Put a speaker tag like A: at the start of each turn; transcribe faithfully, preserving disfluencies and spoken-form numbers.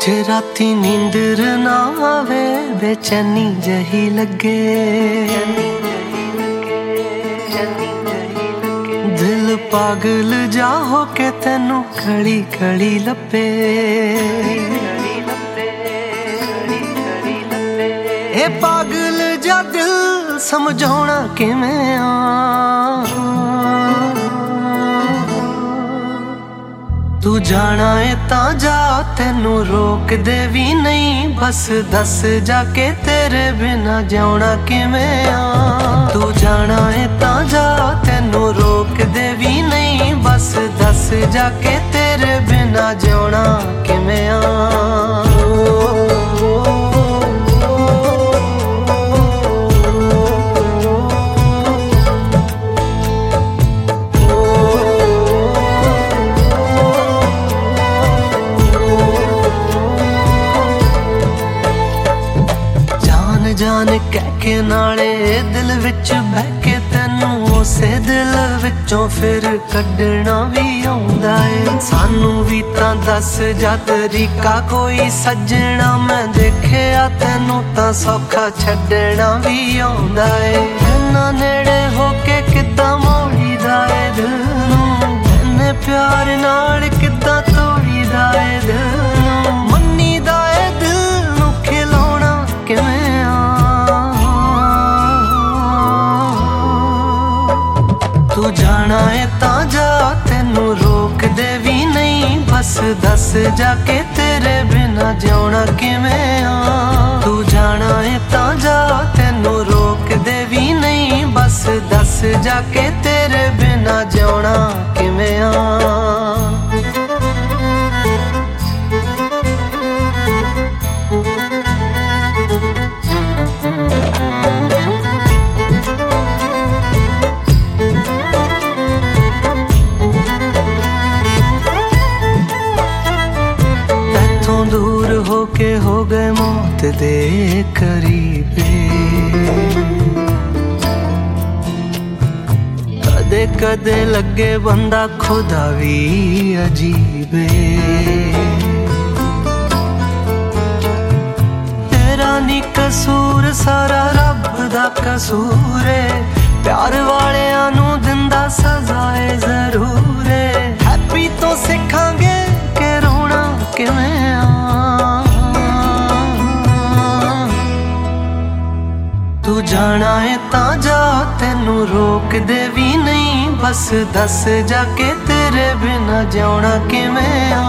A: जे राती नींदर ना आवे बेचैनी जही लगे, दिल पागल जा हो के तेनू खड़ी खड़ी लपे। ए पागल जा दिल समझाउणा किवें आ, तू जाना है तां जा तेनू रोक दे भी नहीं, बस दस जाके तेरे बिना जाना किवें आ। तू जाना है तां जा तेनू रोक दे भी नहीं, बस दस जाके तेरे बिना जाना किवें आ। जान कह के नाले दिल विच बह के तेनू उसे दिल विचों फिर कड्डना भी आउंदा है। सानू भी तां दस जा तरीका कोई सजना, मैं देखिया तेनू तां सौखा छड्डना भी आउंदा है। इन्ना नेड़े होके किद्दां मोड़ीदा है दिल नूं, इन्ने प्यार नाल किद्दां तोड़ीदा है दिल नूं। मन्नीदा है दिल नूं खिलाउणा किवें तू जाना है तां जा तेनू रोक दे भी नहीं, बस दस जाके तेरे बिना जाना किवें आ। तू जाना है तां जा तेनू रोक दे भी नहीं, बस दस जाके तेरे बिना जाना किवें आ। दूर होके हो गए मौत दे करीबे, कदे कदे लगे बंदा खुदा भी अजीबे। तेरा नी कसूर सारा रब दा कसूर है, प्यार वालियां नू दिंदा सजा है जरूर है। हैप्पी तो सिखांगे के रोना किवें आ। तू जाना है तां जा तेनू रोक दे भी नहीं, बस दस जाके तेरे बिना जाना किवें आ।